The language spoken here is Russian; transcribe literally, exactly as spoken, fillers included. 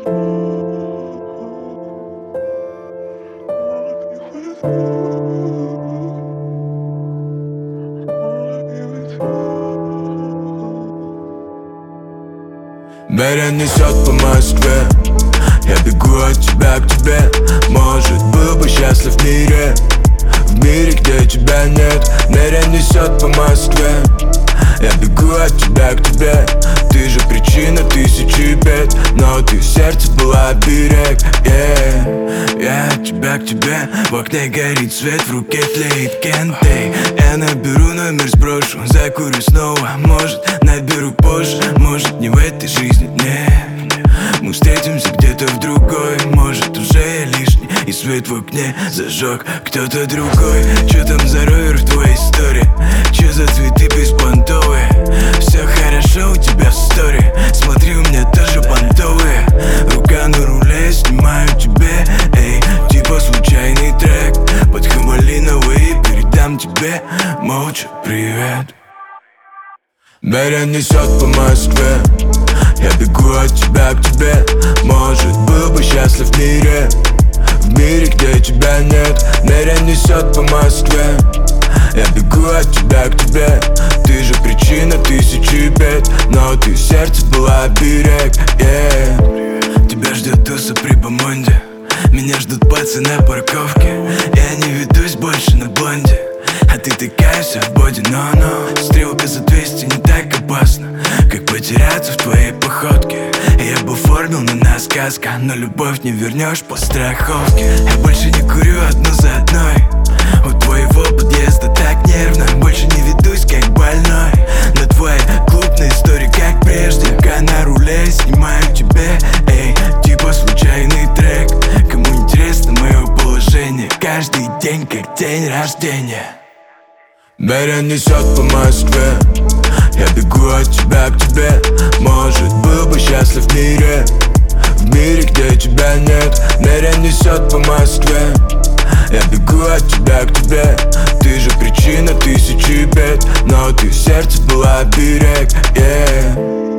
Меня несет по Москве, я бегу от тебя к тебе. Может, был бы счастлив в мире, в мире, где тебя нет. Меня несет по Москве, я бегу от тебя к тебе. Ты же причина тысячи бед, но ты в сердце была берег. yeah. Я от тебя к тебе, в окне горит свет, в руке тлеет кентэй. Я наберу номер, сброшу, закурю снова. Может, наберу позже, может, не в этой жизни, нет. Мы встретимся где-то в другой, может, уже я лишний, и свет в окне зажег кто-то другой. Чё там за ровер в твоей истории? Чё за цветы беспонтовые? Все хорошо у тебя в стори, смотри, у меня тоже понтовые. Рука на руле, снимаю тебе, эй, типа случайный трек. Под Хамалиновой передам тебе молча привет. Меня несет по Москве, я бегу от тебя к тебе. Может, был бы счастлив в мире, в мире, где тебя нет. Меня несет по Москве, я бегу от тебя к тебе. Ты же причина тысячи бед, но ты в сердце была берег. yeah. Тебя ждет туса при Бомонде, меня ждут пацы на парковке. Я не ведусь больше на блонде, а ты такая вся в боди, но-но. Стрелка за двести не так опасна, как потеряться в твоей походке. Я бы оформил на нас сказка, но любовь не вернешь по страховке. Я больше не курю одну за одной, у твоего подъезда так нервно. Больше не ведусь как больной на твои клубные истории, как прежде. Рука на руле, снимаю тебе, эй, типа случайный трек. Кому интересно мое положение, каждый день как день рождения. Меня несет по Москве, я бегу от тебя к тебе. Может, был бы счастлив в мире, в мире, где тебя нет. Меня несет по Москве, я бегу от тебя к тебе. Ты же причина тысячи бед, но ты в сердце была берег. yeah.